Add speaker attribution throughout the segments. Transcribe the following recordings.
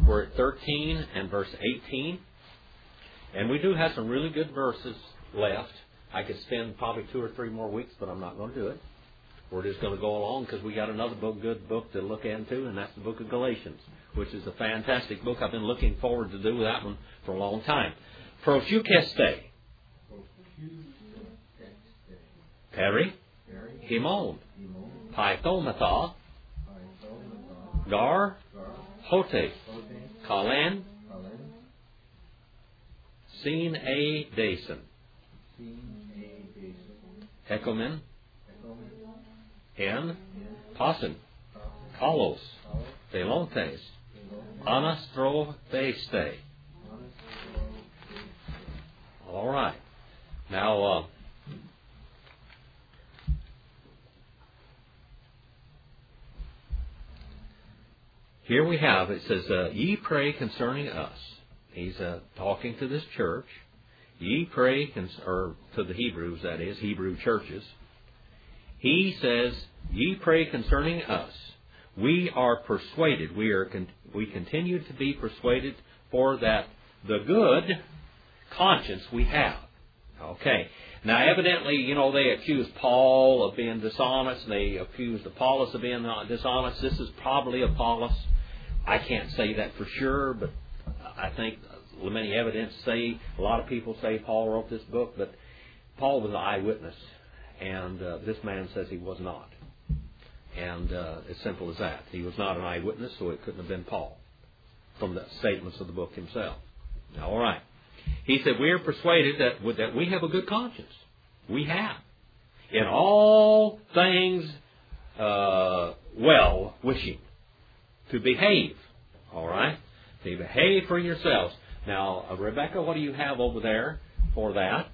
Speaker 1: We're at 13 and verse 18. And we do have some really good verses left. I could spend probably 2 or 3 more weeks, but I'm not going to do it. We're just going to go along because we got another good book to look into, and that's the book of Galatians, which is a fantastic book. I've been looking forward to do that one for a long time. Prosukeste. Peri. Himon. Pythomata. Gar. Hote. Kalen. Sin a Dason. Ekomen. En. Pasen. Kalos. Thelontes. Anastroveste. All right. Now, here we have, it says, ye pray concerning us. He's talking to this church. Ye pray, or to the Hebrews, that is, Hebrew churches. He says, ye pray concerning us. We are persuaded. We continue to be persuaded for that the good conscience we have. Okay. Now, evidently, they accused Paul of being dishonest. They accused Apollos of being dishonest. This is probably Apollos. I can't say that for sure, but I think many evidence say, a lot of people say Paul wrote this book, but Paul was an eyewitness, and this man says he was not. And as simple as that. He was not an eyewitness, so it couldn't have been Paul from the statements of the book himself. Now, all right. He said, we are persuaded that we have a good conscience. We have. In all things well wishing. To behave. All right? To behave for yourselves. Now, Rebecca, what do you have over there for that?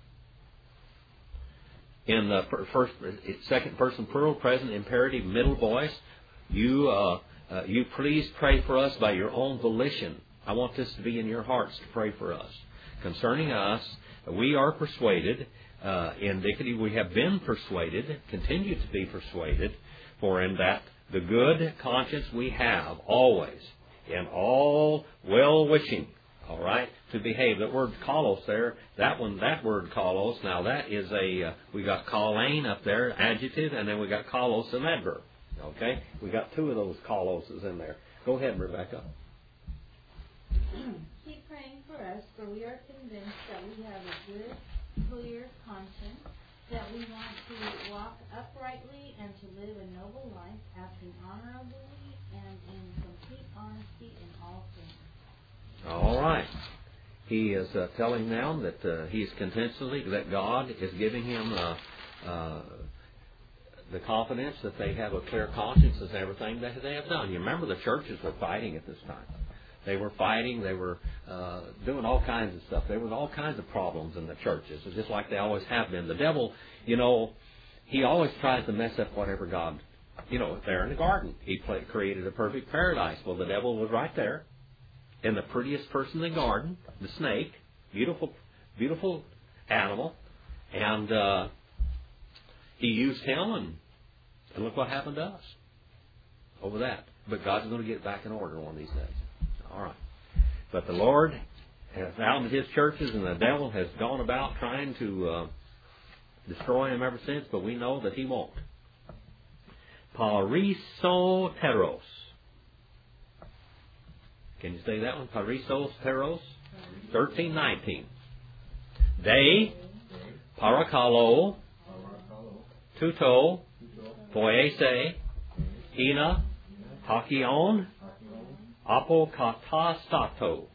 Speaker 1: In the second person plural, present imperative, middle voice, you please pray for us by your own volition. I want this to be in your hearts to pray for us. Concerning us, we are persuaded, indicative we have been persuaded, continue to be persuaded, for in that the good conscience we have always, in all well-wishing, all right, to behave. That word kalos there, that word kalos, now that is we got kalein up there, adjective, and then we got kalos, an adverb. Okay? We got 2 of those kaloses in there. Go ahead, Rebecca.
Speaker 2: Keep praying for us, for we are convinced that we have a good, clear conscience, that we want to walk uprightly and to live a noble life, acting honorably and in complete honesty in all things.
Speaker 1: All right. He is telling them that he is continually, that God is giving him the confidence that they have a clear conscience as everything that they have done. You remember the churches were fighting at this time. They were fighting. They were doing all kinds of stuff. There was all kinds of problems in the churches, just like they always have been. The devil, he always tries to mess up whatever God, there in the garden. He created a perfect paradise. Well, the devil was right there. And the prettiest person in the garden, the snake, beautiful, beautiful animal, and he used him, and look what happened to us over that. But God's going to get it back in order one of these days. All right. But the Lord has found His churches, and the devil has gone about trying to destroy them ever since, but we know that he won't. Parisoteros. Can you say that one? Parisoteros. 13:19. They, parakalo, tuto, poese, ina, hakion, apokatastato.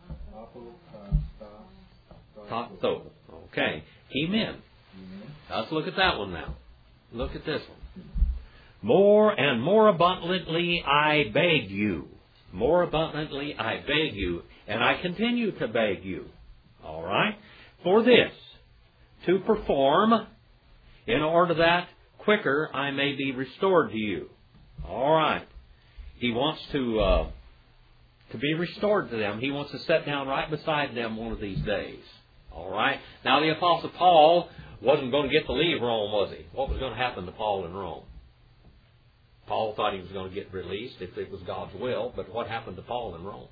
Speaker 1: Tato. Okay. Amen. Let's look at that one now. Look at this one. More and more abundantly I beg you. More abundantly I beg you, and I continue to beg you. All right? For this, to perform, in order that quicker I may be restored to you. All right. He wants to be restored to them. He wants to sit down right beside them one of these days. All right? Now, the Apostle Paul wasn't going to get to leave Rome, was he? What was going to happen to Paul in Rome? Paul thought he was going to get released if it was God's will, but what happened to Paul in Rome?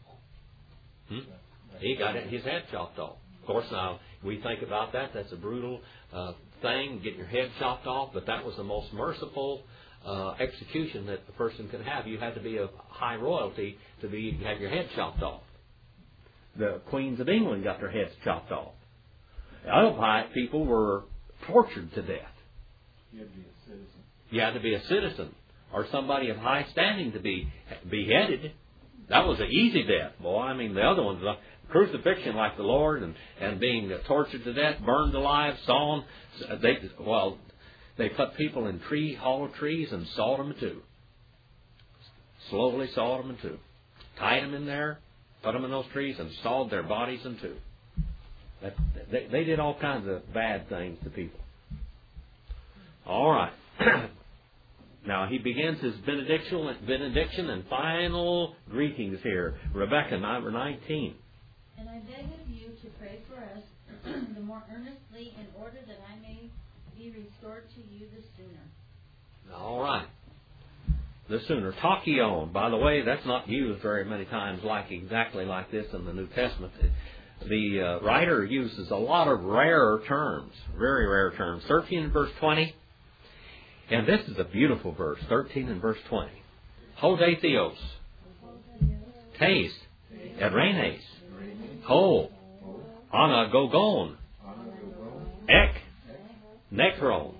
Speaker 1: He got his head chopped off. Of course, now, we think about that. That's a brutal thing, getting your head chopped off, but that was the most merciful execution that a person could have. You had to be of high royalty to have your head chopped off. The queens of England got their heads chopped off. Other people were tortured to death.
Speaker 3: You had to be a citizen.
Speaker 1: You had to be a citizen or somebody of high standing to be beheaded. That was an easy death, boy. I mean, the other ones, crucifixion like the Lord and being tortured to death, burned alive, sawn. They put people in hollow trees and sawed them in two. Slowly sawed them in two. Tied them in there, put them in those trees, and sawed their bodies in two. They did all kinds of bad things to people. All right. Now he begins his benediction and final greetings here. Rebecca, number 19.
Speaker 2: And I beg of you to pray for us the more earnestly in order that I may be restored to you the sooner.
Speaker 1: All right. The sooner. Tachyon. By the way, that's not used very many times exactly like this in the New Testament. The writer uses a lot of rarer terms, very rare terms. 13 and verse 20. And this is a beautiful verse, 13 and verse 20. Hode theos, taste, erenes, ho, anagogon, ek, nekron,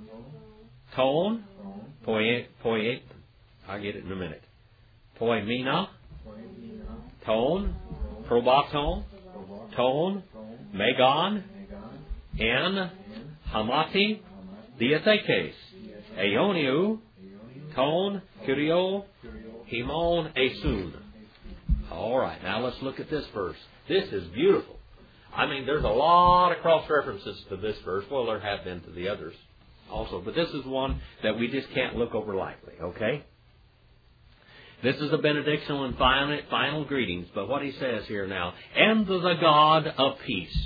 Speaker 1: ton, poie, I'll get it in a minute, poimina, ton, probaton, ton, megon, en, hamati, diathekes, Aeoniu, ton, kurio, himon, esun. All right, now let's look at this verse. This is beautiful. I mean, there's a lot of cross-references to this verse. Well, there have been to the others also. But this is one that we just can't look over lightly, okay? This is a benediction and final greetings. But what he says here now, and the God of peace.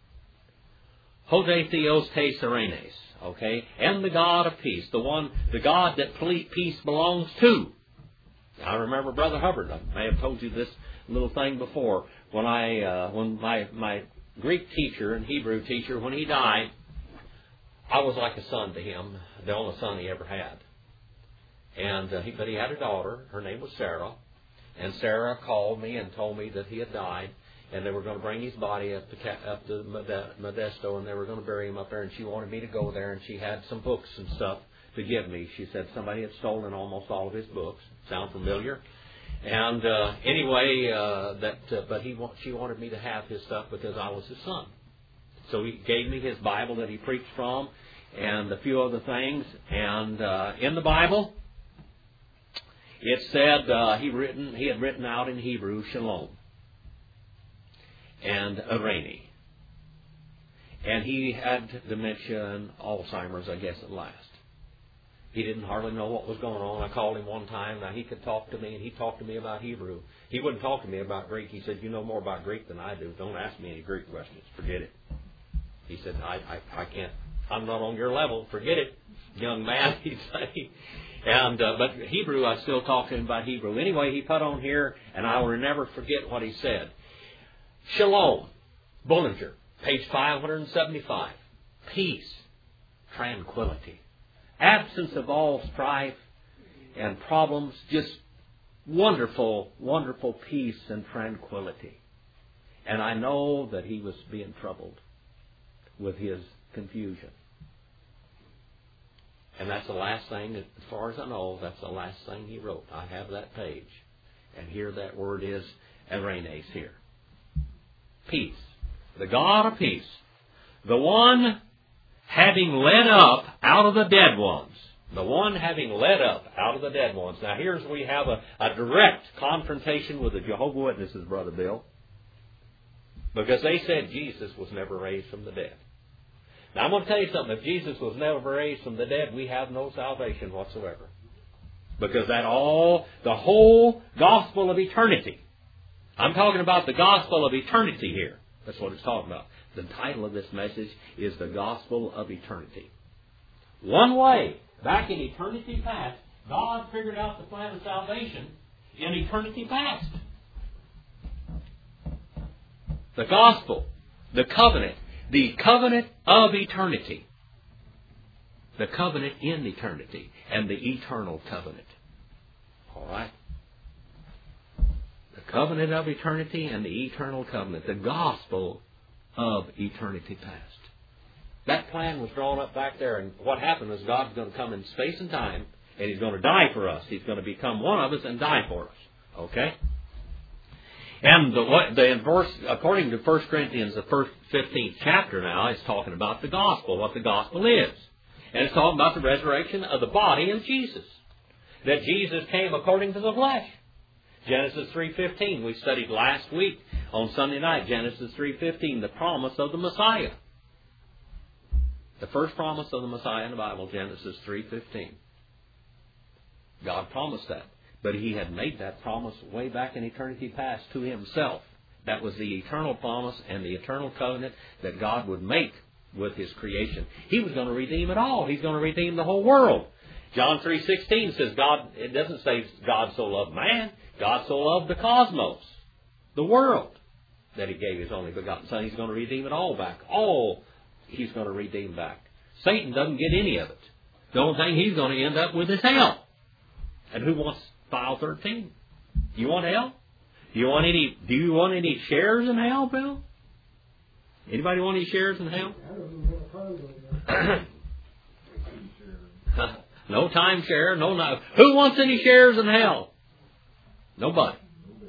Speaker 1: Hode theos te serenes. Okay, and the God of peace, the God that peace belongs to. I remember Brother Hubbard. I may have told you this little thing before. When my Greek teacher and Hebrew teacher, when he died, I was like a son to him, the only son he ever had. And but he had a daughter. Her name was Sarah, and Sarah called me and told me that he had died. And they were going to bring his body up to Modesto, and they were going to bury him up there. And she wanted me to go there, and she had some books and stuff to give me. She said somebody had stolen almost all of his books. Sound familiar? And anyway, she wanted me to have his stuff because I was his son. So he gave me his Bible that he preached from, and a few other things. And in the Bible, it said he had written out in Hebrew Shalom and Irene. And he had dementia and Alzheimer's, I guess, at last. He didn't hardly know what was going on. I called him one time. Now, he could talk to me, and he talked to me about Hebrew. He wouldn't talk to me about Greek. He said, you know more about Greek than I do. Don't ask me any Greek questions. Forget it. He said, I can't. I'm not on your level. Forget it, young man, he'd say. And but Hebrew, I still talk to him about Hebrew. Anyway, he put on here, and I will never forget what he said. Shalom, Bollinger, page 575. Peace, tranquility, absence of all strife and problems, just wonderful, wonderful peace and tranquility. And I know that he was being troubled with his confusion. And that's the last thing, as far as I know, that's the last thing he wrote. I have that page. And here that word is erenes here. Peace. The God of peace. The one having led up out of the dead ones. The one having led up out of the dead ones. Now here's we have a direct confrontation with the Jehovah's Witnesses, Brother Bill. Because they said Jesus was never raised from the dead. Now I'm going to tell you something. If Jesus was never raised from the dead, we have no salvation whatsoever. Because the whole gospel of eternity. I'm talking about the gospel of eternity here. That's what it's talking about. The title of this message is the gospel of eternity. One way, back in eternity past, God figured out the plan of salvation in eternity past. The gospel, the covenant of eternity. The covenant in eternity and the eternal covenant. All right? The covenant of eternity and the eternal covenant. The gospel of eternity past. That plan was drawn up back there, and what happened was God's going to come in space and time, and He's going to die for us. He's going to become one of us and die for us. Okay? And the verse, according to 1 Corinthians, the first 15th chapter now, is talking about the gospel, what the gospel is. And it's talking about the resurrection of the body of Jesus. That Jesus came according to the flesh. Genesis 3:15, we studied last week on Sunday night, Genesis 3:15, the promise of the Messiah. The first promise of the Messiah in the Bible, Genesis 3:15. God promised that. But He had made that promise way back in eternity past to Himself. That was the eternal promise and the eternal covenant that God would make with His creation. He was going to redeem it all. He's going to redeem the whole world. John 3:16 says God, it doesn't say God so loved man. God so loved the cosmos, the world, that He gave His only begotten Son. He's going to redeem it all back. All He's going to redeem back. Satan doesn't get any of it. The only thing he's going to end up with is hell. And who wants file 13? You want hell? Do you want any shares in hell, Bill? Anybody want any shares in hell? No timeshare, no. Who wants any shares in hell? Nobody.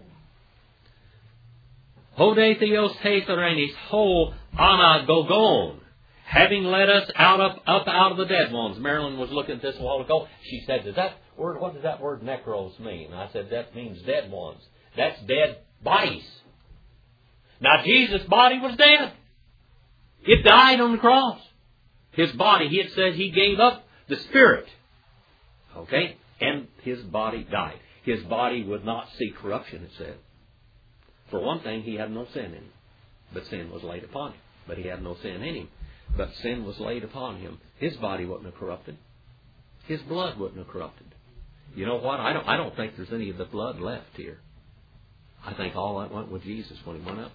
Speaker 1: Hode theos heterenis ho anagogon, having led us up out of the dead ones. Marilyn was looking at this a while ago. She said, what does that word necros mean? I said, that means dead ones. That's dead bodies. Now, Jesus' body was dead. It died on the cross. His body, it says He gave up the spirit. Okay? And His body died. His body would not see corruption, it said. For one thing, He had no sin in Him. But sin was laid upon Him. But He had no sin in Him. But sin was laid upon Him. His body wasn't have corrupted. His blood wouldn't have corrupted. You know what? I don't think there's any of the blood left here. I think all that went with Jesus when He went up.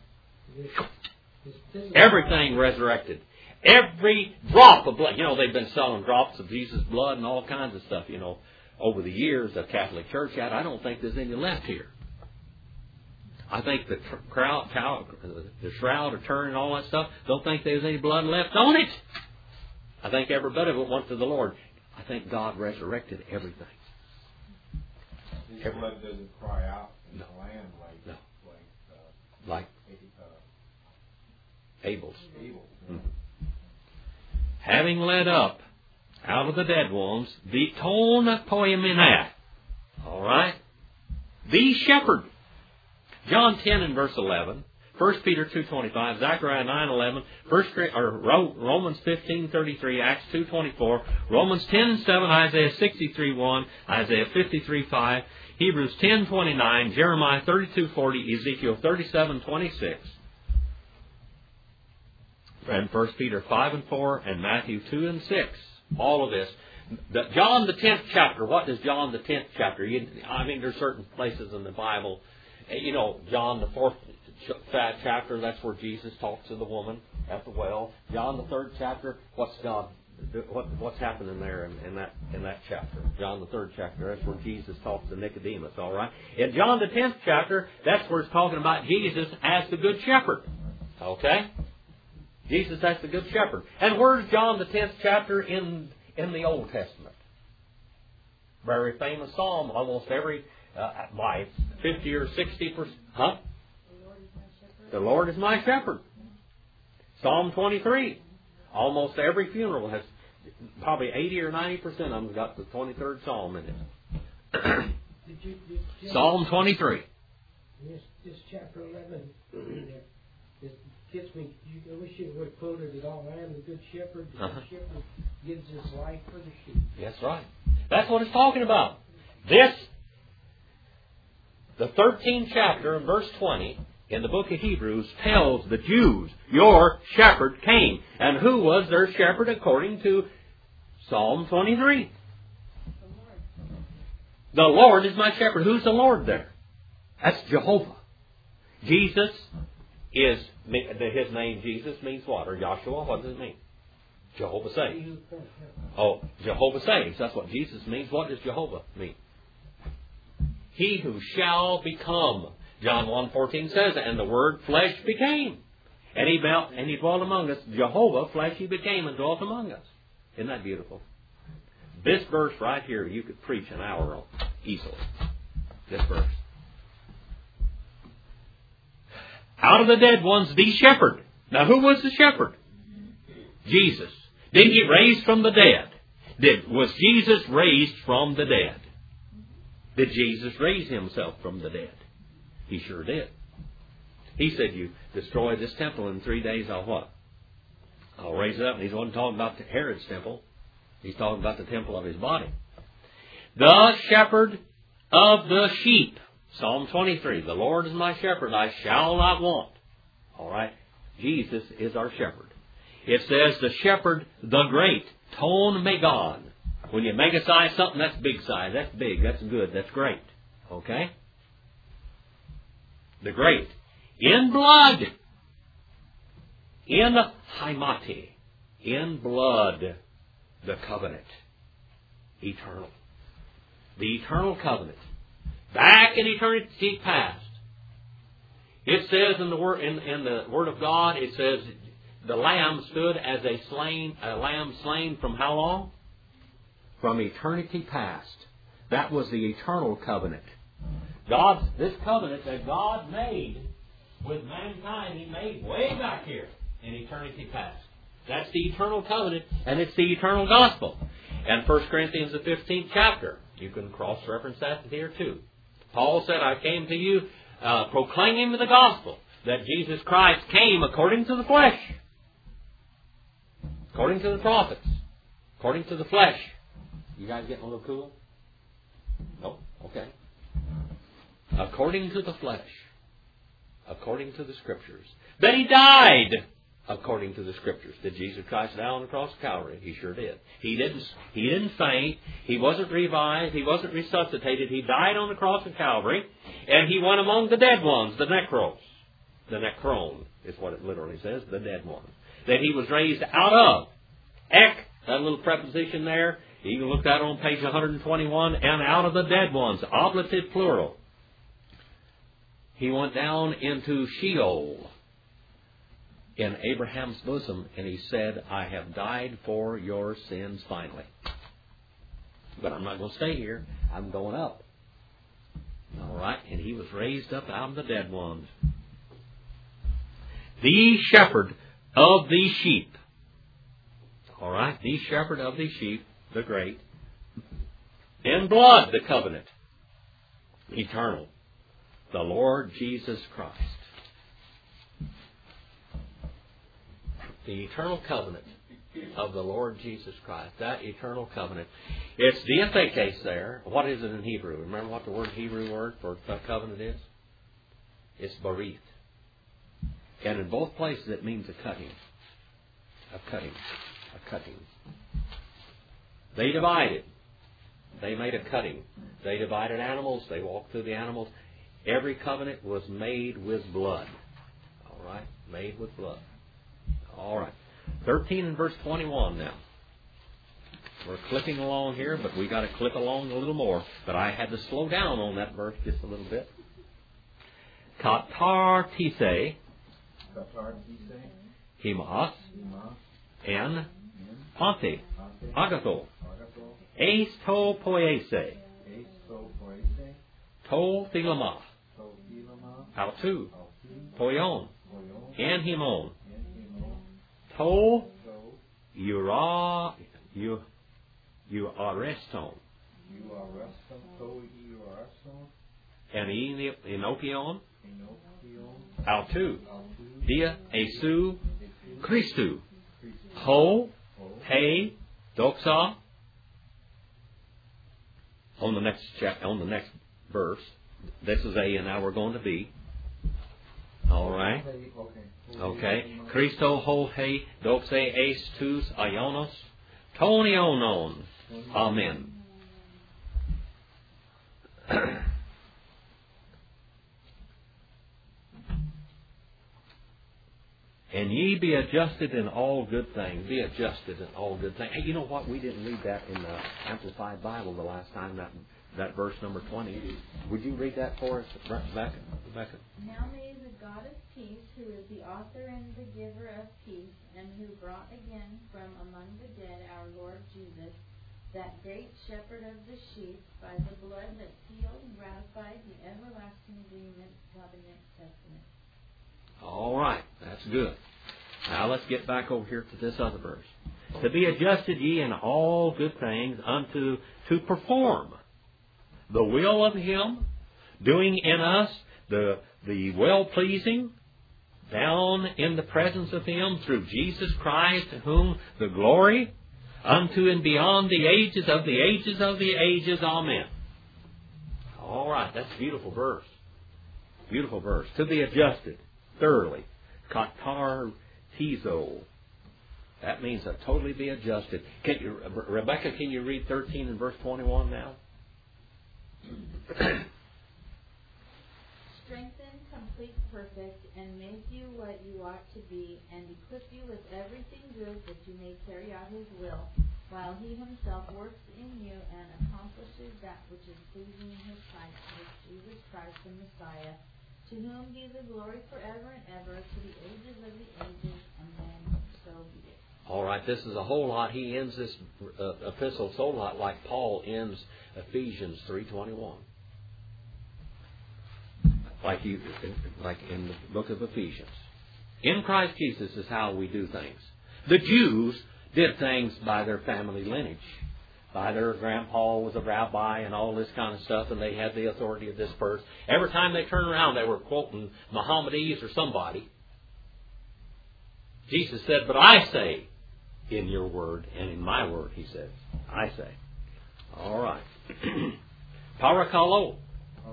Speaker 1: Everything resurrected. Every drop of blood. You know, they've been selling drops of Jesus' blood and all kinds of stuff, you know, over the years the Catholic Church had. I don't think there's any left here. I think the shroud of Turin and all that stuff, don't think there's any blood left on it. I think every bit of it went to the Lord. I think God resurrected everything.
Speaker 3: His blood doesn't cry out in the land like
Speaker 1: Abel's. Mm-hmm. Having led up out of the dead ones, the ton poiminat. All right? The shepherd. John 10 and verse 11. 1 Peter 2:25, Zechariah 9:11, Romans 15:33, Acts 2:24, Romans 10:7, Isaiah 63:1, Isaiah 53:5, Hebrews 10:29, Jeremiah 32:40, Ezekiel 37:26, and 1 Peter 5:4, and Matthew 2:6. All of this. John the 10th chapter. What does John the 10th chapter? There's certain places in the Bible. You know, John the 4th chapter, that's where Jesus talks to the woman at the well. John the 3rd chapter, what's happening there in that chapter? John the 3rd chapter, that's where Jesus talks to Nicodemus, all right? In John the 10th chapter, that's where it's talking about Jesus as the Good Shepherd. Okay? Jesus as the Good Shepherd. And where's John the 10th chapter in the Old Testament? Very famous psalm, almost every, by 50 or 60%. Huh? The Lord is my shepherd. Psalm 23. Almost every funeral has, probably 80 or 90% of them got the 23rd Psalm in it. Psalm 23.
Speaker 4: This chapter 11, it gets me, I wish you would have quoted it all. I am the good shepherd. The good shepherd gives his life for the sheep.
Speaker 1: That's right. That's what it's talking about. The 13th chapter in verse 20 in the book of Hebrews tells the Jews, your shepherd came. And who was their shepherd according to Psalm 23? The Lord is my shepherd. Who's the Lord there? That's Jehovah. Jesus is, his name Jesus means what? Or Joshua, what does it mean? Jehovah saves. Oh, Jehovah saves. That's what Jesus means. What does Jehovah mean? He who shall become. John 1:14 says, and the Word flesh became. And he dwelt among us. Jehovah, flesh he became and dwelt among us. Isn't that beautiful? This verse right here, you could preach an hour on easily. This verse. Out of the dead ones, the shepherd. Now, who was the shepherd? Jesus. Did he raise from the dead? Was Jesus raised from the dead? Did Jesus raise himself from the dead? He sure did. He said, you destroy this temple in 3 days, I'll what? I'll raise it up. And he's not talking about Herod's temple. He's talking about the temple of his body. The shepherd of the sheep. Psalm 23. The Lord is my shepherd, I shall not want. All right. Jesus is our shepherd. It says the shepherd, the great, ton megon. When you megasize something, that's big size. That's big. That's good. That's great. Okay? The great. In blood. In haimati. In blood. The covenant. Eternal. The eternal covenant. Back in eternity past. It says in the Word of God, it says the lamb stood as a lamb slain from how long? From eternity past. That was the eternal covenant. This covenant that God made with mankind, He made way back here in eternity past. That's the eternal covenant, and it's the eternal gospel. And 1 Corinthians the 15th chapter, you can cross-reference that here too. Paul said, I came to you proclaiming the gospel, that Jesus Christ came according to the flesh, according to the prophets, according to the flesh. You guys getting a little cool? No? Okay. According to the flesh, according to the Scriptures. That He died according to the Scriptures. Did Jesus Christ die on the cross of Calvary? He sure did. He didn't faint. He wasn't revived. He wasn't resuscitated. He died on the cross of Calvary, and He went among the dead ones, the necros. The necron is what it literally says, the dead ones. That He was raised out of. Ek, that little preposition there, you can look that on page 121, and out of the dead ones, oblative plural. He went down into Sheol in Abraham's bosom, and He said, I have died for your sins finally. But I'm not going to stay here. I'm going up. All right? And He was raised up out of the dead ones. The shepherd of the sheep. All right? The shepherd of the sheep, the great. In blood, the covenant. Eternal. The Lord Jesus Christ. The eternal covenant of the Lord Jesus Christ. That eternal covenant. It's diathekes there. What is it in Hebrew? Remember what the Hebrew word for covenant is? It's barith. And in both places it means a cutting. A cutting. A cutting. They divided. They made a cutting. They divided animals. They walked through the animals. Every covenant was made with blood. All right? Made with blood. All right. 13 and verse 21 now. We're clipping along here, but we got to clip along a little more. But I had to slow down on that verse just a little bit. Katar tise. Himas. En. Pante. Agathol. Eis to poese. To thilama. Autu. Poion. Anhimon. To Euareston. And Enopion. Autu. Dia Esu. Christu. Ho. Hey. Doxa. On the next verse. This is A, and now we're going to B. All right. Okay. Christo ho he doxe eis tus ionos tonionon. Amen. And ye be adjusted in all good things. Be adjusted in all good things. Hey, you know what? We didn't read that in the Amplified Bible the last time, that verse number 20. Would you read that for us, Rebecca?
Speaker 2: Now may the God of peace, who is the author and the giver of peace, and who brought again from among the dead our Lord Jesus, that great shepherd of the sheep, by the blood that sealed and ratified the everlasting agreement, covenant, testament.
Speaker 1: All right, that's good. Now let's get back over here to this other verse. To be adjusted ye in all good things unto to perform the will of Him, doing in us the well-pleasing, down in the presence of Him through Jesus Christ, to whom the glory unto and beyond the ages of the ages of the ages. Amen. All right, that's a beautiful verse. Beautiful verse. To be adjusted thoroughly. Katartizo. That means to totally be adjusted. Rebecca, can you read 13 and verse 21 now?
Speaker 2: Strengthen, complete, perfect, and make you what you ought to be, and equip you with everything good that you may carry out His will, while He Himself works in you and accomplishes that which is pleasing in His sight, with Jesus Christ the Messiah, to whom be the glory forever and ever, to the ages of the ages. Amen. So be it.
Speaker 1: All right, this is a whole lot. He ends this epistle so lot like Paul ends Ephesians 3:21. Like in the book of Ephesians. In Christ Jesus is how we do things. The Jews did things by their family lineage. By their grandpa was a rabbi and all this kind of stuff, and they had the authority of this person. Every time they turned around, they were quoting Muhammad or somebody. Jesus said, but I say in your word, and in my word, he says, I say. All right. Parakalo.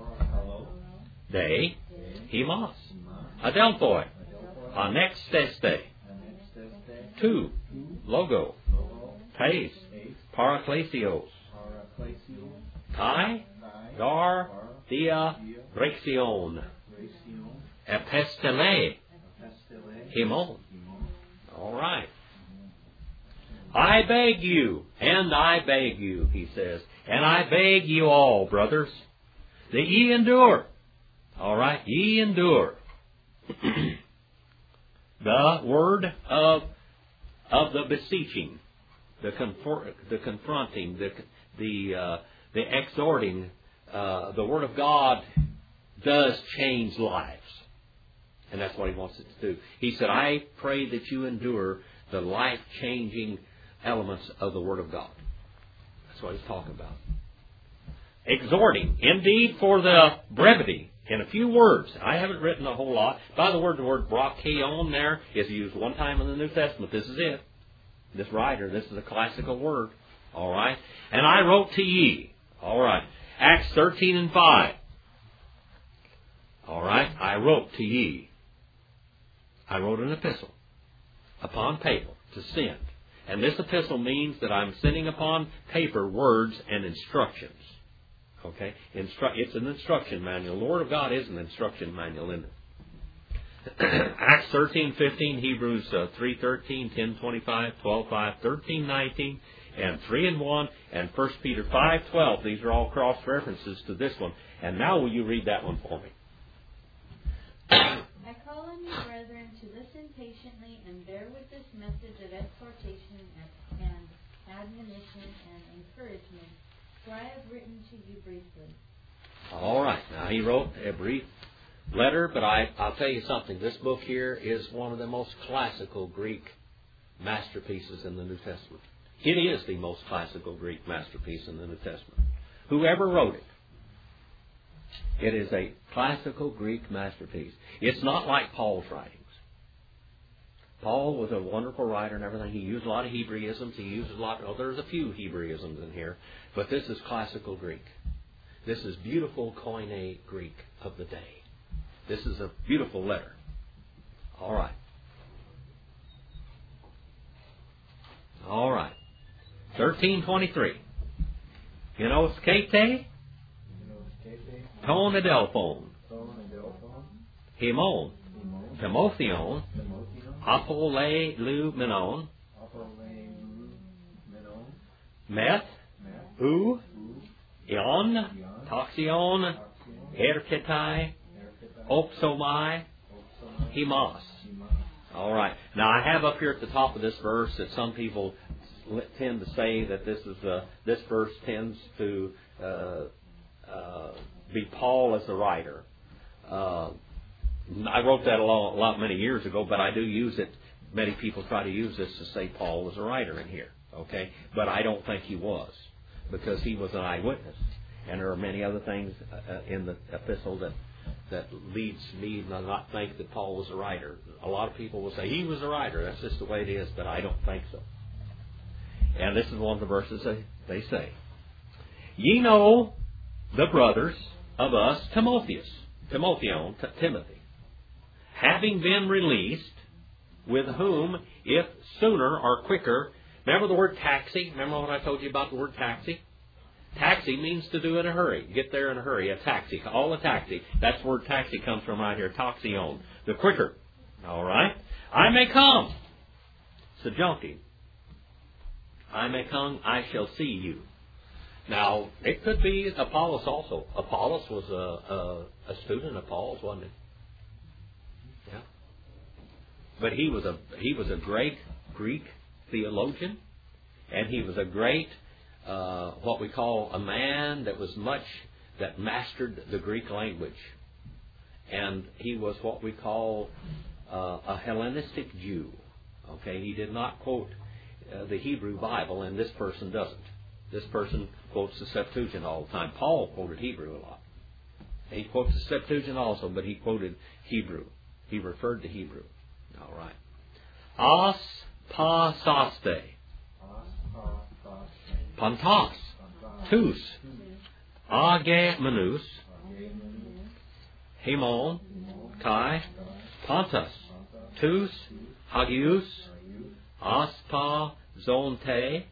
Speaker 1: De. Himas. Adelphoi. Anexteste. 2. Logo. Tais. Paraklesios. Kai. Dar. Dia. Brexion. Epistele. Himon. All right. I beg you, and I beg you, he says, and I beg you all, brothers, that ye endure. All right, ye endure. The word of the beseeching, the confronting, the exhorting, the word of God does change lives. And that's what he wants it to do. He said, I pray that you endure the life-changing elements of the Word of God. That's what he's talking about. Exhorting. Indeed, for the brevity, in a few words. I haven't written a whole lot. By the word brachion there is used one time in the New Testament. This is it. This writer, this is a classical word. All right. And I wrote to ye. All right. Acts 13 and 5. All right. I wrote to ye. I wrote an epistle upon paper to send. And this epistle means that I'm sending upon paper words and instructions. Okay? It's an instruction manual. The Word of God is an instruction manual, isn't it? Acts 13:15, Hebrews 3:13, 10:25, 12:5, 13:19, and 3:1, and 1 Peter 5:12. These are all cross-references to this one. And now will you read that one for me?
Speaker 2: I call on you, brethren, to listen patiently and bear with this message of exhortation and admonition and encouragement, for I have written to you briefly. All
Speaker 1: right. Now, he wrote a brief letter, but I'll tell you something. This book here is one of the most classical Greek masterpieces in the New Testament. It is the most classical Greek masterpiece in the New Testament. Whoever wrote it, it is a classical Greek masterpiece. It's not like Paul's writings. Paul was a wonderful writer and everything. He used a lot of Hebraisms. There's a few Hebraisms in here. But this is classical Greek. This is beautiful Koine Greek of the day. This is a beautiful letter. All right. All right. 13:23. Skete. Ton Adelphon, Hemon, Timotheon, Apollumenon, Meth, U, Ion, Toxion, Erketai, Opsomai, Hemas. All right. Now I have up here at the top of this verse that some people tend to say that this verse tends to be Paul as the writer. I wrote that many years ago, but I do use it. Many people try to use this to say Paul was a writer in here. Okay, but I don't think he was, because he was an eyewitness, and there are many other things in the epistle that leads me to not think that Paul was a writer. A lot of people will say he was a writer. That's just the way it is, but I don't think so. And this is one of the verses they say. Ye know the brothers of us, Timothy, having been released, with whom, if sooner or quicker, remember the word taxi? Remember what I told you about the word taxi? Taxi means to do in a hurry. Get there in a hurry. A taxi. Call a taxi. That's where taxi comes from right here. Toxion. The quicker. All right? I may come. Subjunctive. I may come. I shall see you. Now, it could be Apollos also. Apollos was a student of Paul's, wasn't he? Yeah. But he was a great Greek theologian, and he was a great what we call a man that mastered the Greek language, and he was what we call a Hellenistic Jew. Okay, he did not quote the Hebrew Bible, and this person doesn't. This person quotes the Septuagint all the time. Paul quoted Hebrew a lot. He quotes the Septuagint also, but he quoted Hebrew. He referred to Hebrew. All right. Aspasaste. Pantos. Tus. Agemenus. Hemon. Kai. Pontus. Tus. Hagius. Aspazonte.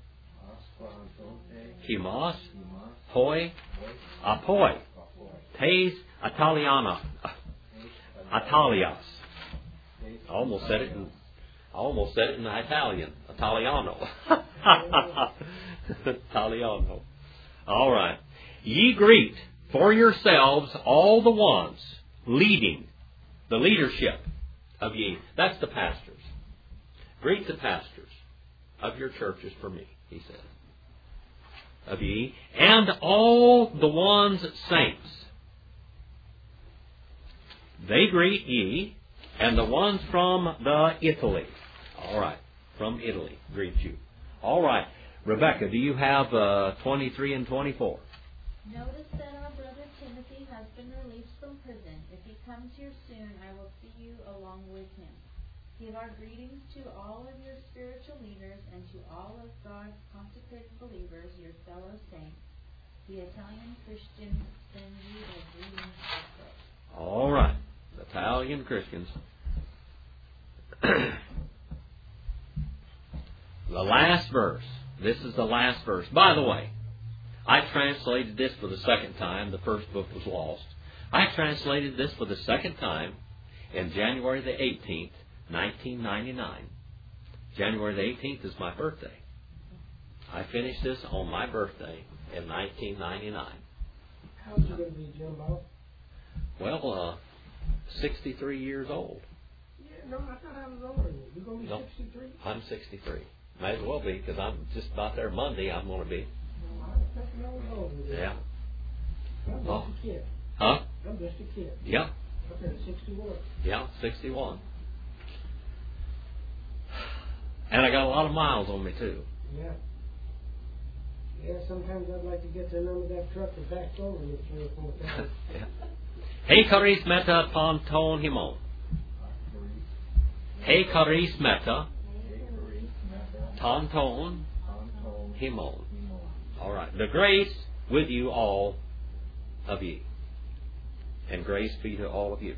Speaker 1: Hemas. Hoi. Apoi. Tes Italiana. Italias. I almost said it in Italian. Italiano. Italiano. All right. Ye greet for yourselves all the ones leading the leadership of ye. That's the pastors. Greet the pastors of your churches for me, he said. Of ye, and all the ones saints. They greet ye, and the ones from the Italy. All right. From Italy greet you. All right. Rebecca, do you have 23 and 24?
Speaker 2: Notice that our brother Timothy has been released from prison. If he comes here soon, I will see you along with him. Give our greetings to all of your spiritual leaders and to all of God's consecrated believers, your fellow saints. The Italian Christians send you their greetings also.
Speaker 1: All right. Italian Christians. The last verse. This is the last verse. By the way, I translated this for the second time. The first book was lost. I translated this for the second time in January the 18th, 1999. January the 18th is my birthday. I finished this on my birthday in 1999.
Speaker 4: How old are you going to be, Jim Bob?
Speaker 1: Well, 63 years old.
Speaker 4: Yeah, no, I thought I was older than you. You're going to be 63?
Speaker 1: I'm 63. Might as well be, because I'm just about there Monday. I'm going to be.
Speaker 4: No, I was thinking I was older than you.
Speaker 1: Yeah.
Speaker 4: I'm just a kid.
Speaker 1: Huh?
Speaker 4: I'm just a kid.
Speaker 1: Yeah.
Speaker 4: Up there at 61.
Speaker 1: Yeah, 61. And I got a lot of miles on me, too.
Speaker 4: Yeah. Yeah, sometimes I'd like to get the number of that truck and back over me 3 or 4 times.
Speaker 1: Yeah. Hey, charis meta ponton himon. Hey, charis meta ponton himon. All right. The grace with you all of you. And grace be to all of you.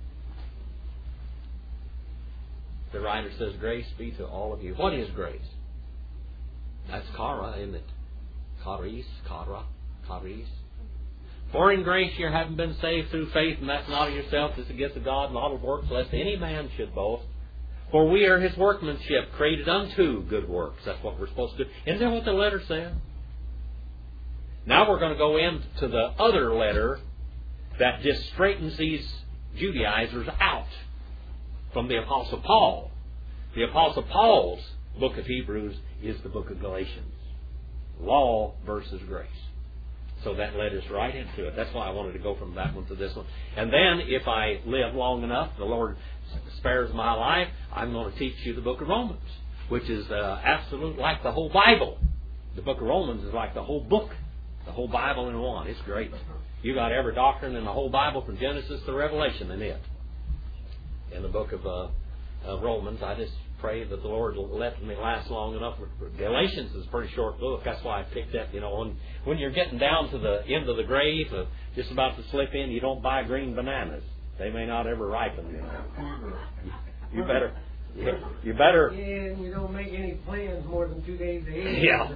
Speaker 1: The writer says, grace be to all of you. What is grace? That's chara, isn't it? Charis, chara, charis. For in grace you haven't been saved through faith, and that's not of yourself, it's a gift of God, not of works, lest any man should boast. For we are His workmanship, created unto good works. That's what we're supposed to do. Isn't that what the letter said? Now we're going to go into the other letter that just straightens these Judaizers out from the Apostle Paul. The Apostle Paul's book of Hebrews is the book of Galatians. Law versus grace. So that led us right into it. That's why I wanted to go from that one to this one. And then, if I live long enough, the Lord spares my life, I'm going to teach you the book of Romans, which is absolute like the whole Bible. The book of Romans is like the whole book, the whole Bible in one. It's great. You got every doctrine in the whole Bible from Genesis to Revelation in it. In the book of Romans, I just pray that the Lord will let me last long enough. Galatians is a pretty short book. That's why I picked that. You know, when you're getting down to the end of the grave, just about to slip in, you don't buy green bananas. They may not ever ripen. You better.
Speaker 4: Yeah, and you don't make any plans more than 2 days ahead.
Speaker 1: Yeah.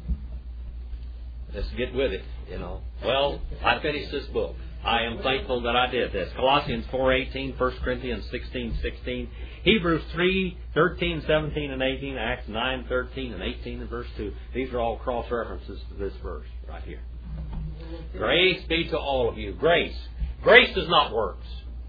Speaker 1: Let's get with it, you know. Well, I finished this book. I am thankful that I did this. Colossians 4:18, 1 Corinthians 16:16, Hebrews 3:13, 17, and 18, Acts 9:13 and 18 and verse 2. These are all cross references to this verse right here. Grace be to all of you. Grace. Grace is not works.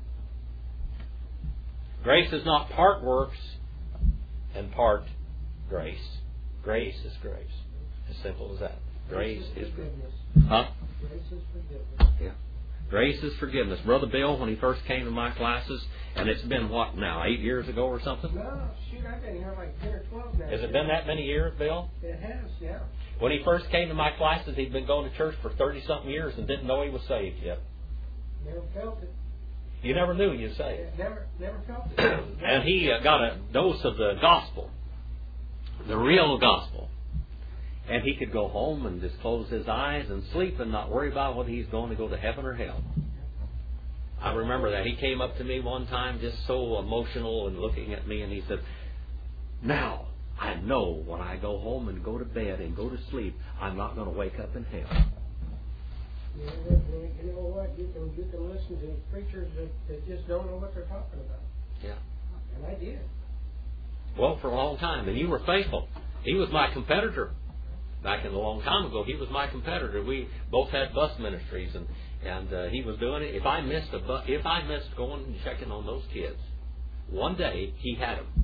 Speaker 1: Grace is not part works and part grace. Grace is grace. As simple as that. Grace is forgiveness. Huh?
Speaker 4: Grace is forgiveness.
Speaker 1: Yeah. Grace is forgiveness. Brother Bill, when he first came to my classes, and it's been, what now, 8 years ago or something?
Speaker 4: No, shoot, I've been here like 10 or 12 now.
Speaker 1: Has it been that many years, Bill?
Speaker 4: It has, yeah.
Speaker 1: When he first came to my classes, he'd been going to church for 30-something years and didn't know he was saved yet.
Speaker 4: Never felt it.
Speaker 1: You never knew you were saved.
Speaker 4: Never felt it.
Speaker 1: And he got a dose of the gospel, the real gospel. And he could go home and just close his eyes and sleep and not worry about whether he's going to go to heaven or hell. I remember that. He came up to me one time just so emotional and looking at me, and he said, now, I know when I go home and go to bed and go to sleep, I'm not going to wake up in hell.
Speaker 4: You know what? You can listen to preachers that just don't know what they're talking about.
Speaker 1: Yeah.
Speaker 4: And I did.
Speaker 1: Well, for a long time. And you were faithful. He was my competitor. Back in a long time ago, he was my competitor. We both had bus ministries, and he was doing it. If I missed going and checking on those kids, one day he had them.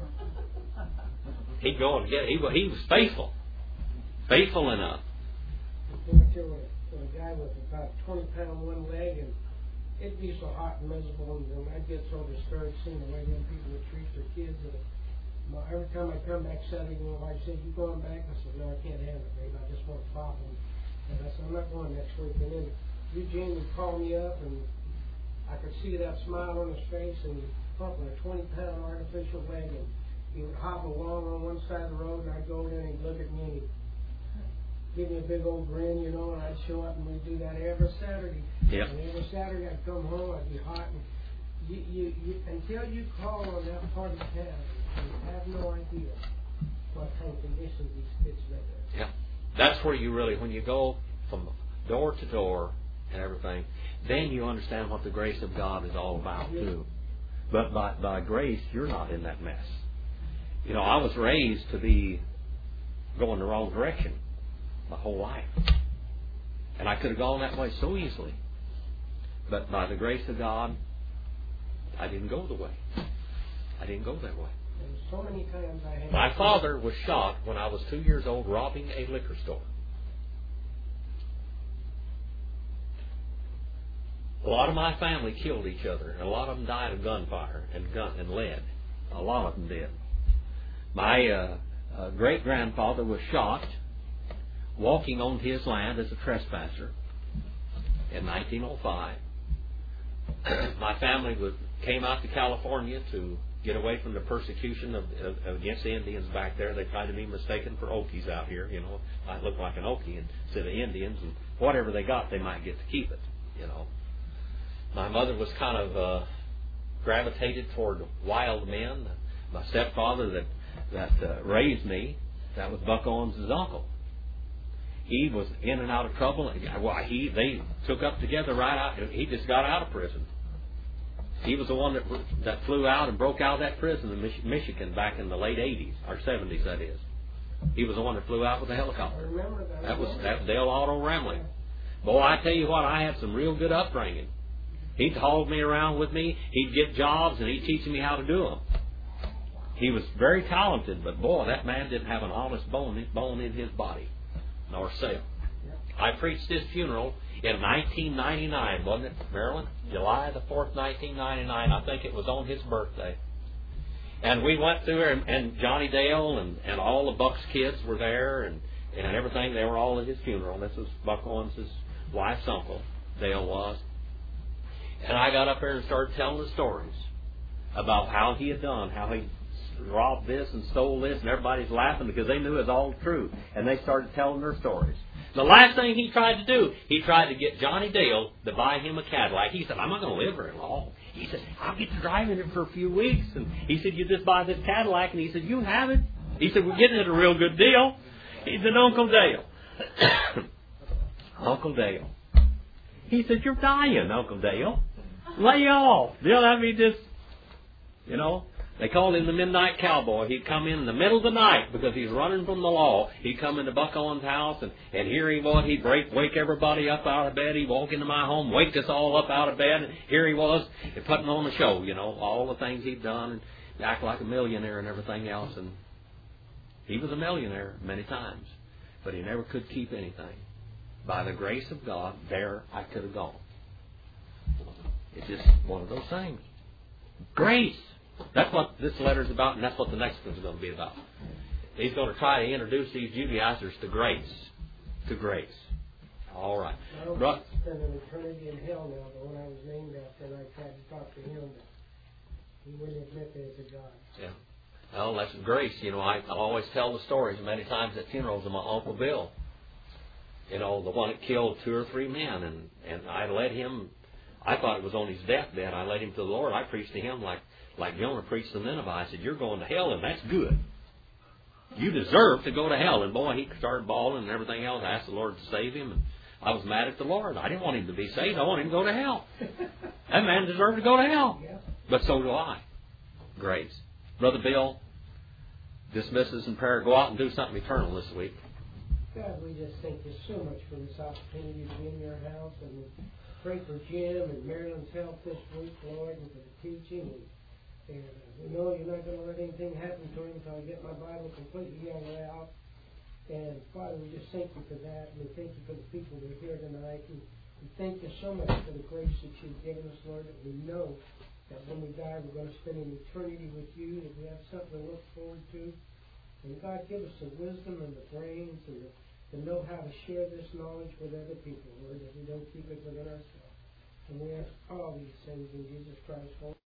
Speaker 1: He'd go and get it. He was faithful enough.
Speaker 4: A guy with about 20 pound one leg, and it'd be so hot and miserable, and I'd get so discouraged seeing the way them people would treat their kids. And every time I come back Saturday, my wife said, "You going back?" I said, "No, I can't handle it, babe. I just want to pop them." And I said, "I'm not going next week." And then Eugene would call me up, and I could see that smile on his face, and he'd pumping a 20 pound artificial leg, and he would hobble along on one side of the road, and I'd go over there and he'd look at me and he'd give me a big old grin, you know, and I'd show up, and we'd do that every Saturday.
Speaker 1: Yep.
Speaker 4: And every Saturday I'd come home, I'd be hot, and you until you call on that part of town, you have no idea what kind of conditions these kids live in.
Speaker 1: Yeah. That's where you really, when you go from door to door and everything, then you understand what the grace of God is all about, too. But by grace, you're not in that mess. You know, I was raised to be going the wrong direction my whole life. And I could have gone that way so easily. But by the grace of God, I didn't go the way. I didn't go that way.
Speaker 4: And so many times I had...
Speaker 1: My father was shot when I was 2 years old robbing a liquor store. A lot of my family killed each other, and a lot of them died of gunfire and lead. A lot of them did. My great-grandfather was shot walking on his land as a trespasser in 1905. My family came out to California to get away from the persecution against the Indians back there. They tried to be mistaken for Okies out here, you know. I look like an Okie instead of Indians, and whatever they got, they might get to keep it, you know. My mother was kind of gravitated toward wild men. My stepfather that raised me, that was Buck Owens' uncle. he was in and out of trouble. Well, they took up together right out. He just got out of prison. He was the one that flew out and broke out of that prison in Michigan back in the late 80s, or 70s, that is. He was the one that flew out with the helicopter.
Speaker 4: I remember that.
Speaker 1: That was Dale Otto Ramley. Boy, I tell you what, I had some real good upbringing. He'd haul me around with me. He'd get jobs, and he'd teach me how to do them. He was very talented, but boy, that man didn't have an honest bone in his body, nor cell. I preached his funeral in 1999, wasn't it, Marilyn? July the 4th, 1999. I think it was on his birthday. And we went through there, and Johnny Dale and all the Buck's kids were there, and everything. They were all at his funeral. This was Buck Owens' wife's uncle, Dale was. And I got up there and started telling the stories about how he had done, how he robbed this and stole this, and everybody's laughing because they knew it was all true. And they started telling their stories. The last thing he tried to do, he tried to get Johnny Dale to buy him a Cadillac. He said, I'm not going to live very long. He said, I'll get to driving it for a few weeks. And he said, you just buy this Cadillac. And he said, you have it. He said, we're getting it a real good deal. He said, Uncle Dale. Uncle Dale. He said, you're dying, Uncle Dale. Lay off. They'll have me just, they called him the Midnight Cowboy. He'd come in the middle of the night because he's running from the law. He'd come into Buck Owens' house, and here he was. He'd wake everybody up out of bed. He'd walk into my home, wake us all up out of bed, and here he was putting on a show, all the things he'd done, and act like a millionaire and everything else. And he was a millionaire many times, but he never could keep anything. By the grace of God, there I could have gone. It's just one of those things. Grace. That's what this letter is about, and that's what the next one's going to be about. He's going to try to introduce these Judaizers to grace. To grace. All right.
Speaker 4: I don't spend an eternity in hell now, but when I was named after, and I tried to talk to him, but he wouldn't admit that it's a God.
Speaker 1: Yeah. Well, that's grace. I always tell the stories many times at funerals of my Uncle Bill. The one that killed 2 or 3 men, and I led him. I thought it was on his deathbed. I led him to the Lord. I preached to him like Jonah preached to Nineveh. I said, you're going to hell, and that's good. You deserve to go to hell. And boy, he started bawling and everything else. I asked the Lord to save him, and I was mad at the Lord. I didn't want him to be saved. I wanted him to go to hell. That man deserved to go to hell. But so do I. Grace. Brother Bill, dismisses in prayer. Go out and do something eternal this week.
Speaker 4: God, we just thank you so much for this opportunity to be in your house, and we pray for Jim and Marilyn's health this week, Lord, and for the teaching. And we know you're not going to let anything happen to him until I get my Bible completely all out. And Father, we just thank you for that. And we thank you for the people that are here tonight. And we thank you so much for the grace that you've given us, Lord, that we know that when we die, we're going to spend an eternity with you, that we have something to look forward to. And God, give us the wisdom and the brains and to know how to share this knowledge with other people, Lord, that we don't keep it within ourselves. And we ask all these things in Jesus Christ's name.